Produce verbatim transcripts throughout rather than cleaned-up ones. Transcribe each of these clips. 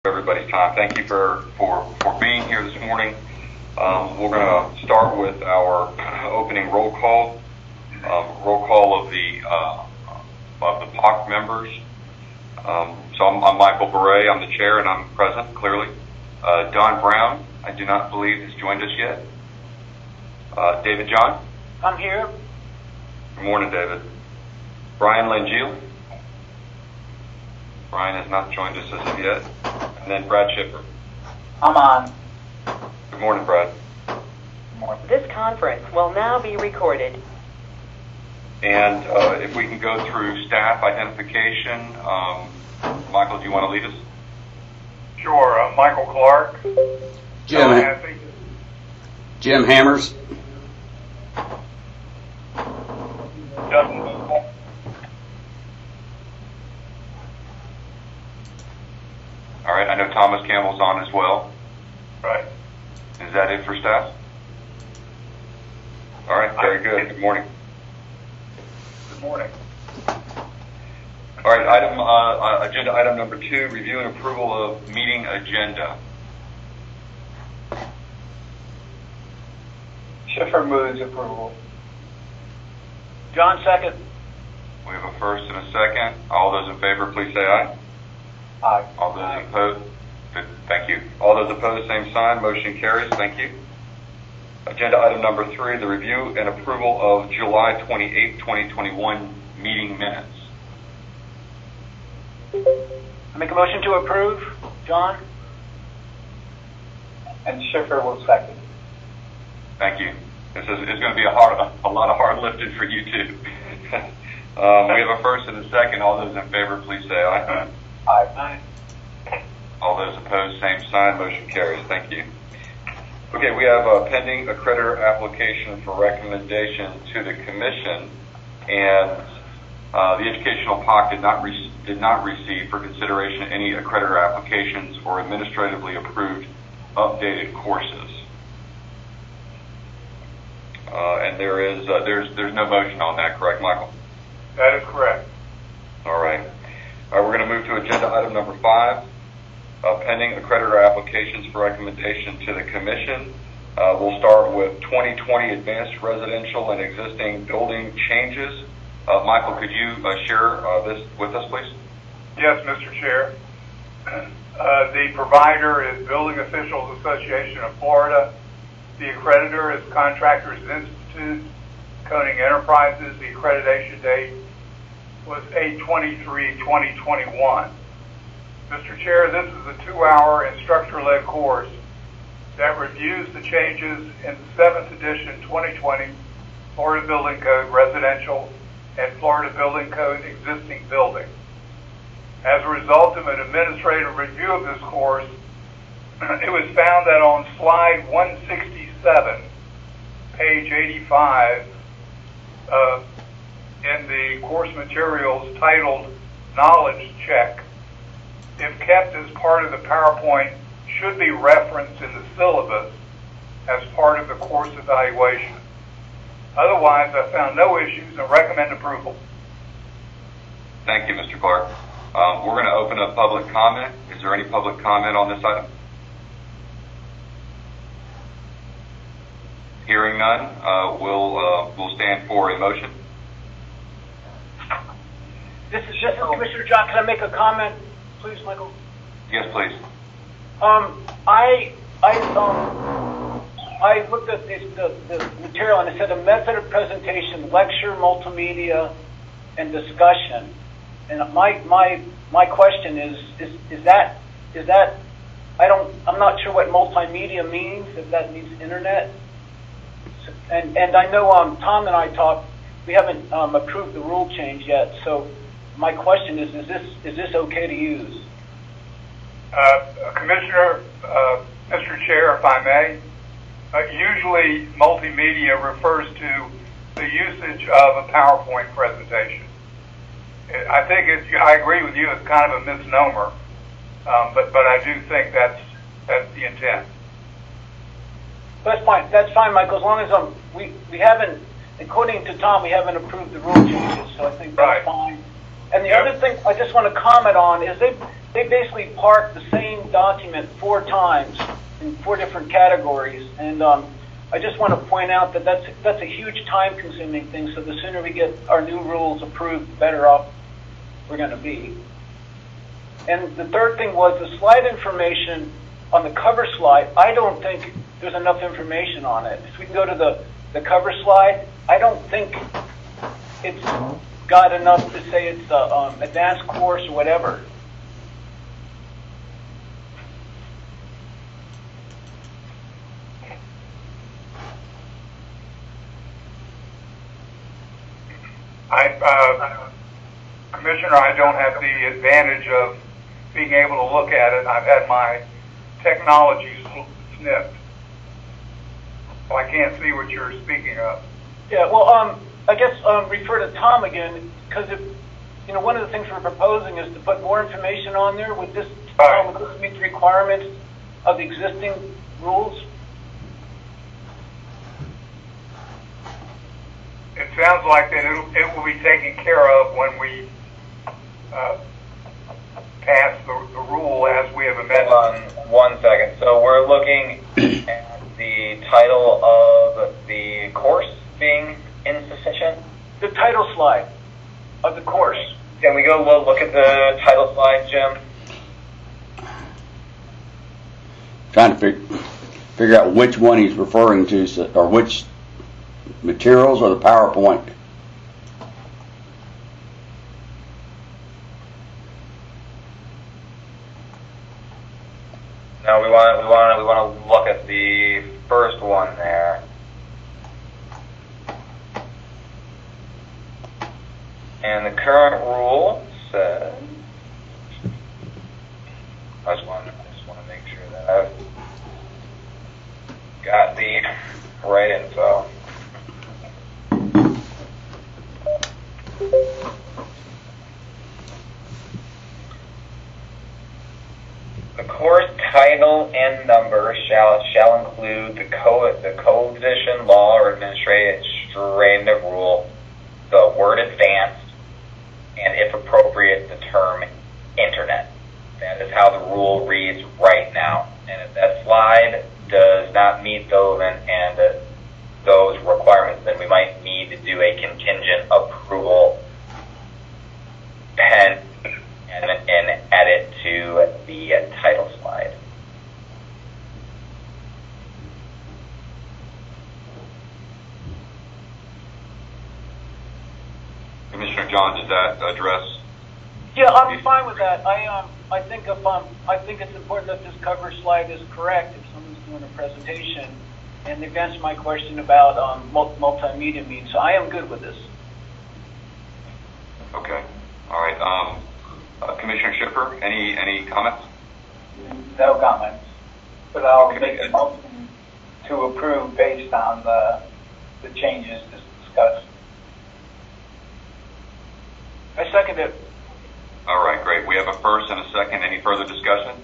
Everybody's time. Thank you for, for, for being here this morning. Um, we're going to start with our opening roll call. Um, roll call of the uh, of the P O C members. Um, so I'm, I'm Michael Beret. I'm the chair, and I'm present clearly. Uh, Don Brown, I do not believe has joined us yet. Uh, David John. I'm here. Good morning, David. Brian Langeal. Brian has not joined us as of yet. And then Brad Schiffer. I'm on. Good morning, Brad. Good morning. This conference will now be recorded. And uh, if we can go through staff identification, um, Michael, do you want to lead us? Sure. Uh, Michael Clark. Jim. Ha- Jim Hammers. Justin. All right. I know Thomas Campbell's on as well. Right. Is that it for staff? All right. Very good. Good morning. Good morning. All right. Item uh, agenda item number two: review and approval of meeting agenda. Schiffer moves approval. John second. We have a first and a second. All those in favor, please say aye. Aye. All those opposed? Good. Thank you. All those opposed, same sign. Motion carries. Thank you. Agenda item number three, the review and approval of July twenty-eighth, twenty twenty-one meeting minutes. I make a motion to approve. John? And Schiffer will second. Thank you. This is, is going to be a, hard, a, a lot of hard lifting for you too. um, we have a first and a second. All those in favor, please say aye. Aye. Aye. All those opposed, same sign. Motion carries. Thank you. Okay, we have a pending accreditor application for recommendation to the commission, and uh, the educational P O C did not re- did not receive for consideration any accreditor applications or administratively approved updated courses. Uh, and there is uh, there's there's no motion on that, correct, Michael? That is correct. All right. All right, we're going to move to agenda item number five, uh, pending accreditor applications for recommendation to the commission. Uh, we'll start with twenty twenty advanced residential and existing building changes. Uh, Michael, could you uh, share uh, this with us, please? Yes, Mister Chair. Uh, the provider is Building Officials Association of Florida. The accreditor is Contractors Institute, Koenig Enterprises. The accreditation date was eight twenty-three twenty twenty-one. Mister Chair, this is a two-hour instructor-led course that reviews the changes in the seventh edition twenty twenty Florida Building Code Residential and Florida Building Code Existing Building. As a result of an administrative review of this course, it was found that on slide one sixty-seven, page eighty-five, uh, in the course materials titled Knowledge Check, if kept as part of the PowerPoint, should be referenced in the syllabus as part of the course evaluation. Otherwise, I found no issues and recommend approval. Thank you, Mister Clark. Um, we're going to open up public comment. Is there any public comment on this item? Hearing none, uh, we'll uh, we'll stand for a motion. This is just Commissioner John. Can I make a comment, please, Michael? Yes, please. Um, I I um I looked at this, the the material and it said a method of presentation, lecture, multimedia, and discussion. And my my my question is is is that is that I don't I'm not sure what multimedia means. If that means internet. And and I know um Tom and I talked. We haven't um, approved the rule change yet. So my question is: Is this is this okay to use? Uh, Commissioner, uh, Mister Chair, if I may, uh, usually multimedia refers to the usage of a PowerPoint presentation. I think it's, I agree with you, it's kind of a misnomer, um, but, but I do think that's, that's the intent. That's fine, that's fine, Michael, as long as um, we, we haven't, according to Tom, we haven't approved the rule changes, so I think that's right. fine. And the Yep. other thing I just want to comment on is they they basically park the same document four times in four different categories, and um, I just want to point out that that's, that's a huge time-consuming thing, so the sooner we get our new rules approved, the better off we're going to be. And the third thing was the slide information on the cover slide. I don't think there's enough information on it. If we can go to the, the cover slide, I don't think it's got enough to say it's a um, advanced course or whatever. I, uh, Commissioner, I don't have the advantage of being able to look at it. I've had my technology snipped, so I can't see what you're speaking of. Yeah, well, um, I guess um, refer to Tom again, because if you know, one of the things we're proposing is to put more information on there. Would this, Right. um, would this meet the requirements of the existing rules? It sounds like that it'll, it will be taken care of when we uh, pass the, the rule as we have amended. Hold on one second. So we're looking at the title of the course being insufficient. The title slide of the course. Can we go lo- look at the title slide, Jim? Trying to fig- figure out which one he's referring to, so, or which materials or the PowerPoint. No, we want we want we want to look at the first one there. And the current rule says, I just want, I just want to make sure that I've got the right info. The course title and number shall shall include the co the coalition law or administrative rule, the word advanced, and if appropriate, the term internet. That is how the rule reads right now. And if that slide does not meet those and, and uh, those requirements, then we might need to do a contingent approval pen and, and add it to the uh, title slide. Commissioner John, does that address? Yeah, I'm fine with that. I um, I think if um, I think it's important that this cover slide is correct if someone's doing a presentation, and they've answered my question about um, mul- multimedia means. So I am good with this. Okay. All right. Um, uh, Commissioner Schiffer, any any comments? No comments, but I'll Okay. make a motion to approve based on the, the changes discussed. I second it. All right, great. We have a first and a second. Any further discussion?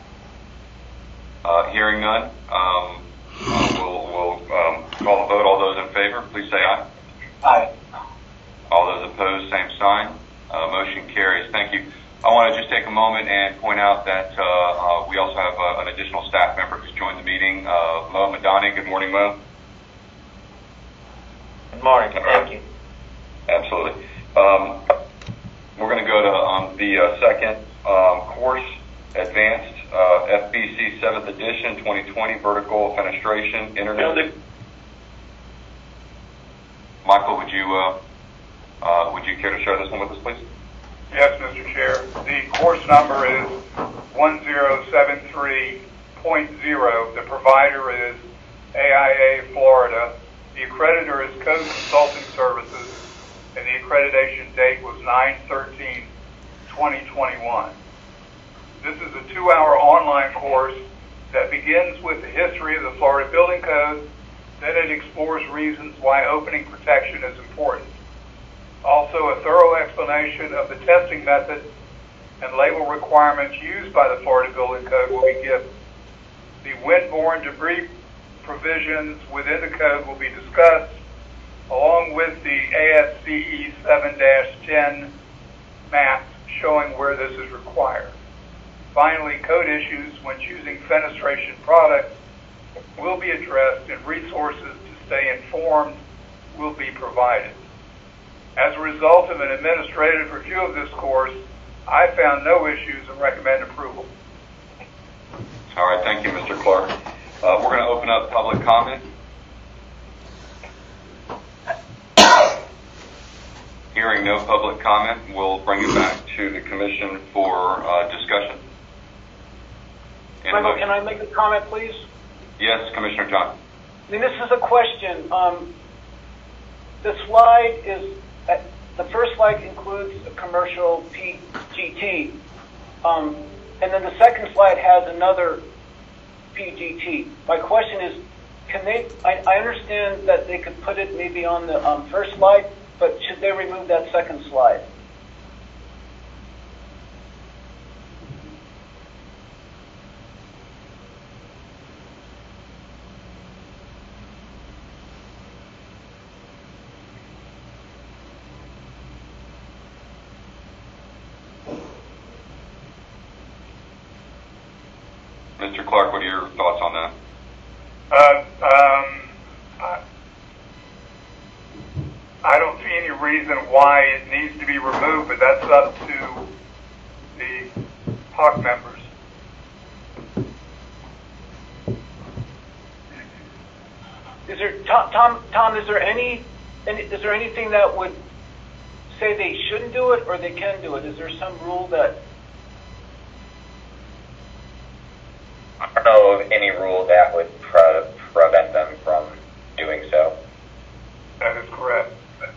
Uh, hearing none, um, uh, we'll, we'll um, call the vote. All those in favor, please say aye. Aye. All those opposed, same sign. Uh, motion carries. Thank you. I want to just take a moment and point out that uh, uh, we also have uh, an additional staff member who's joined the meeting, uh, Mo Madani. Good morning, Mo. Good morning. Thank you. Absolutely. Um, we're going to go to um, the uh, second um, course, Advanced uh, F B C seventh Edition twenty twenty Vertical Fenestration Internet. Michael, would you uh, uh, would you care to share this one with us, please? Yes, Mister Chair. The course number is one zero seven three point zero. The provider is A I A Florida. The accreditor is Code Consulting Services, and the accreditation date was nine thirteen twenty twenty-one. This is a two-hour online course that begins with the history of the Florida Building Code. Then it explores reasons why opening protection is important. Also, a thorough explanation of the testing method and label requirements used by the Florida Building Code will be given. The windborne debris provisions within the code will be discussed, along with the A S C E seven dash ten maps showing where this is required. Finally, code issues when choosing fenestration products will be addressed and resources to stay informed will be provided. As a result of an administrative review of this course, I found no issues and recommend approval. All right, thank you, Mister Clark. Uh, we're going to open up public comment. Hearing no public comment, we'll bring it back to the commission for uh, discussion. Michael, can I make a comment, please? Yes, Commissioner John. I mean, this is a question. Um, the slide is, uh, the first slide includes a commercial P G T, um, and then the second slide has another P G T. My question is, can they, I, I understand that they could put it maybe on the um, first slide, but should they remove that second slide? Mister Clark, what are your thoughts on that? Uh, um, I, I don't see any reason why it needs to be removed, but that's up to the H O C members. Is there, Tom, Tom, Tom, is there any, any, is there anything that would say they shouldn't do it or they can do it? Is there some rule that? I don't know of any rule that would pre- prevent them from doing so. That is correct.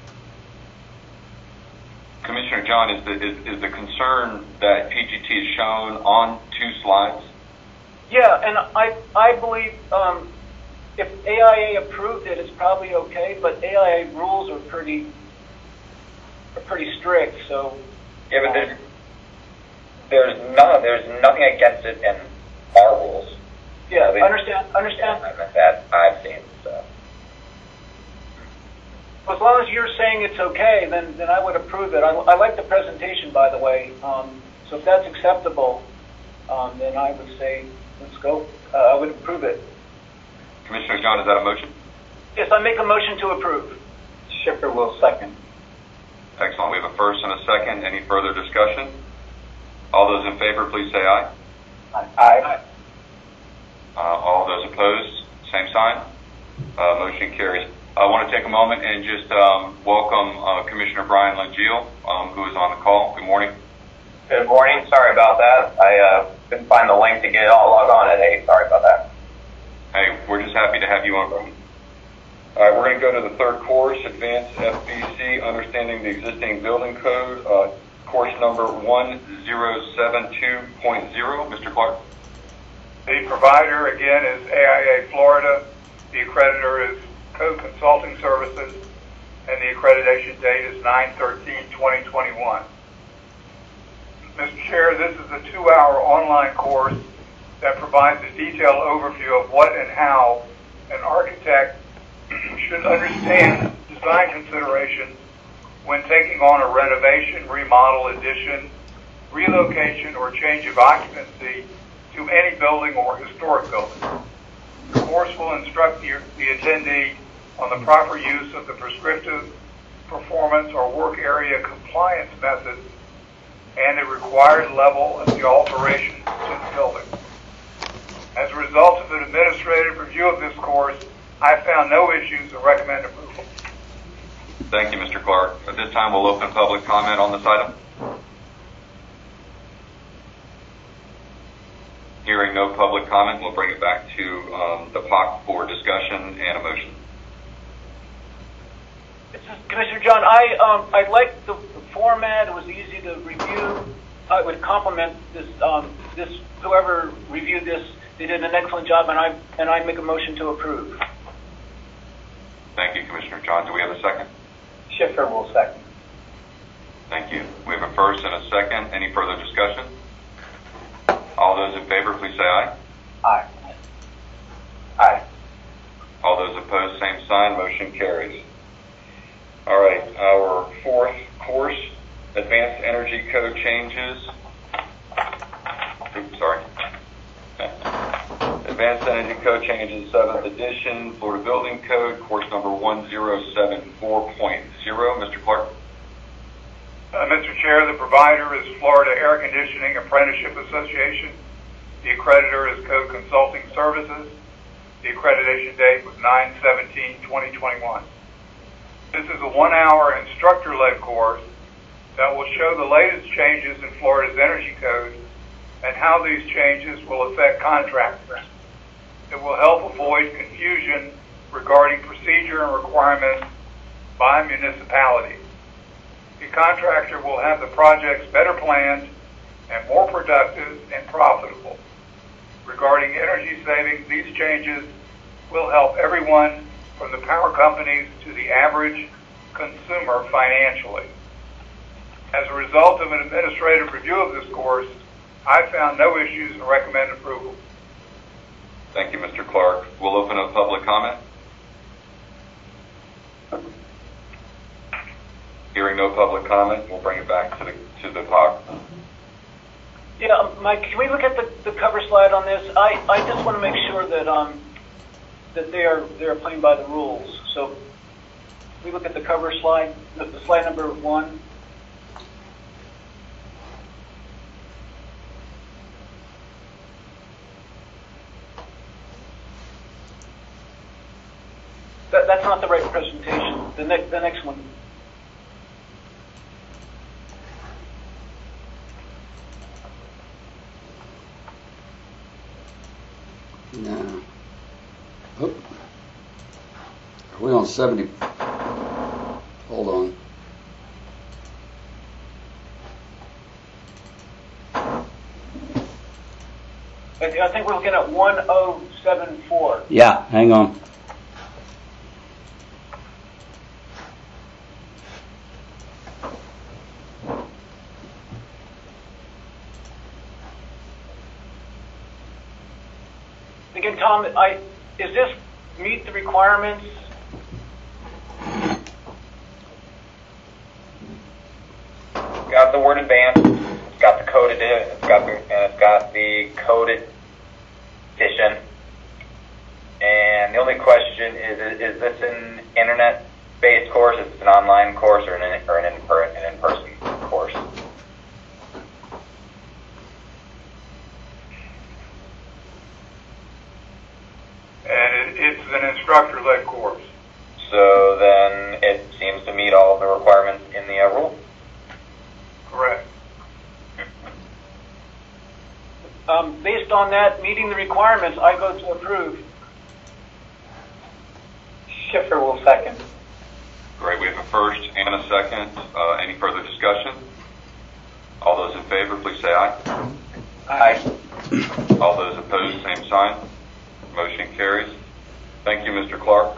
Commissioner John, is the, is, is the concern that P G T is shown on two slides? Yeah, and I, I believe um, if A I A approved it, it's probably okay, but A I A rules are pretty, are pretty strict, so. Yeah, but there's, there's, no, there's nothing against it in our rules. Yeah, At least- understand, understand. Yeah, that I've seen, so. As long as you're saying it's okay, then, then I would approve it. I, I like the presentation, by the way. Um, so if that's acceptable, um, then I would say, let's go. Uh, I would approve it. Commissioner John, is that a motion? Yes, I make a motion to approve. Schiffer will second. Excellent. We have a first and a second. Any further discussion? All those in favor, please say aye. Aye. Uh, all those opposed, same sign. Uh, motion carries. I want to take a moment and just um, welcome uh, Commissioner Brian Langeal, um, who is on the call. Good morning. Good morning. Sorry about that. I uh, couldn't find the link to get it all logged on at eight. Sorry about that. Hey, we're just happy to have you on. All right, we're going to go to the third course, Advanced F B C, Understanding the Existing Building Code, uh, course number one zero seven two point zero. Mister Clark. The provider, again, is A I A Florida. The accreditor is Code Consulting Services, and the accreditation date is nine thirteen twenty twenty-one. Mister Chair, this is a two-hour online course that provides a detailed overview of what and how an architect should understand design considerations when taking on a renovation, remodel, addition, relocation, or change of occupancy to any building or historic building. The course will instruct the, the attendee on the proper use of the prescriptive performance or work area compliance methods and the required level of the alterations to the building. As a result of an administrative review of this course, I found no issues and recommend approval. Thank you, Mister Clark. At this time, we'll open public comment on this item. Hearing no public comment, we'll bring it back to um, the P O C for discussion and a motion. This is Commissioner John. I um, I liked the, the format. It was easy to review. I would compliment this um, this whoever reviewed this. They did an excellent job, and I and I make a motion to approve. Thank you, Commissioner John. Do we have a second? Schiffer will second. Thank you. We have a first and a second. Any further discussion? All those in favor, please say aye. Aye. Aye. All those opposed, same sign. Motion carries. All right, our fourth course, Advanced Energy Code Changes. Oops. Advanced Energy Code changes, seventh edition, Florida Building Code, course number one zero seven four point zero. Mister Clark. Uh, Mister Chair, the provider is Florida Air Conditioning Apprenticeship Association. The accreditor is Code Consulting Services. The accreditation date was nine seventeen twenty twenty-one. This is a one-hour instructor-led course that will show the latest changes in Florida's energy code and how these changes will affect contractors. It will help avoid confusion regarding procedure and requirements by municipalities. The contractor will have the projects better planned and more productive and profitable. Regarding energy savings, these changes will help everyone from the power companies to the average consumer financially. As a result of an administrative review of this course, I found no issues and recommend approval. Thank you, Mister Clark. We'll open up public comment. Hearing no public comment, we'll bring it back to the to the P O C. Yeah, um, Mike, can we look at the, the cover slide on this? I, I just want to make sure that um that they are they are playing by the rules. So, can we look at the cover slide, the, the slide number one. That, that's not the right presentation. The next the next one. No. Oh. Are we on seventy? Hold on. I think we're looking at one oh seven four. Yeah, hang on. Again, Tom, I, is this meet the requirements? Got the word advanced, it's got the code edition, it's got the, and it's got the code edition. And the only question is, is this an internet-based course? Is it an online course or an, or an, in, or an in-person course? And it, it's an instructor-led course. So then it seems to meet all of the requirements in the uh, rule. Correct. Um, based on that, meeting the requirements, I vote to approve. Schiffer will second. Great, we have a first and a second. Uh, any further discussion? All those in favor, please say aye. Aye. All those opposed, same sign. Motion carries. Thank you, Mister Clark.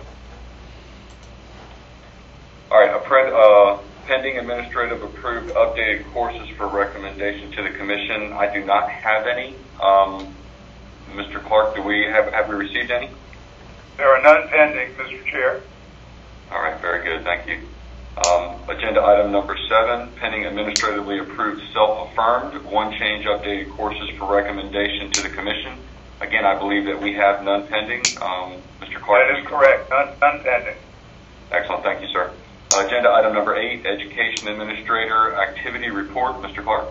All right, a pre- uh, pending administrative approved updated courses for recommendation to the commission. I do not have any. Um, Mister Clark, do we have have we received any? There are none pending, Mister Chair. All right, very good. Thank you. Um, agenda item number seven, pending administratively approved self-affirmed one change updated courses for recommendation to the commission. Again, I believe that we have none pending. Um, Mister Clark. That is correct. None, none pending. Excellent. Thank you, sir. Uh, agenda item number eight, education administrator activity report. Mister Clark.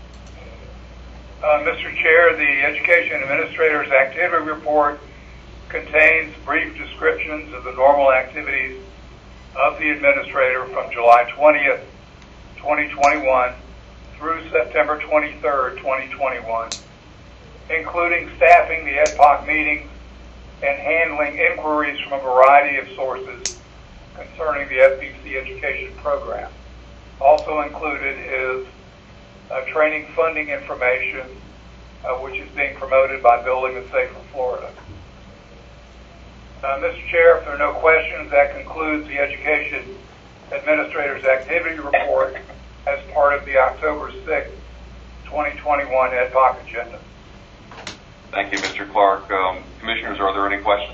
Uh, Mister Chair, the Education Administrator's Activity Report contains brief descriptions of the normal activities of the administrator from July twentieth, twenty twenty-one through September twenty-third, twenty twenty-one, including staffing the E D P O C meetings and handling inquiries from a variety of sources concerning the F B C education program. Also included is uh, training funding information, uh, which is being promoted by Building a Safer Florida. Uh, Mister Chair, if there are no questions, that concludes the Education Administrator's Activity Report as part of the October sixth, twenty twenty-one E D P O C agenda. Thank you, Mister Clark. Um, commissioners, are there any questions?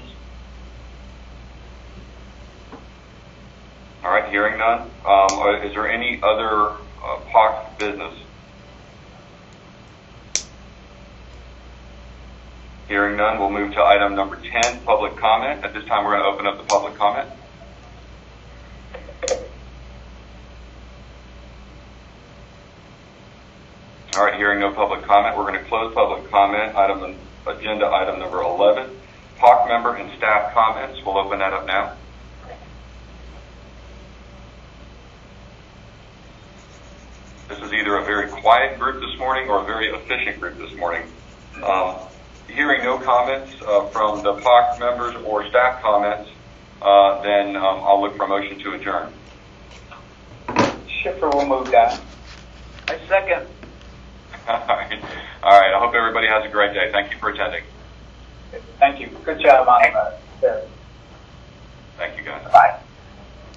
All right, hearing none. Um, is there any other uh, P O C business? Hearing none, we'll move to item number ten, public comment. At this time, we're going to open up the public comment. All right, hearing no public comment, we're going to close public comment. Item agenda item number eleven, P O C member and staff comments. We'll open that up now. This is either a very quiet group this morning or a very efficient group this morning. Um, hearing no comments uh, from the P O C members or staff comments, uh, then um, I'll look for a motion to adjourn. Schiffer will move that. I second. All right. All right. I hope everybody has a great day. Thank you for attending. Thank you. Good job on that. Thank you, guys. Bye.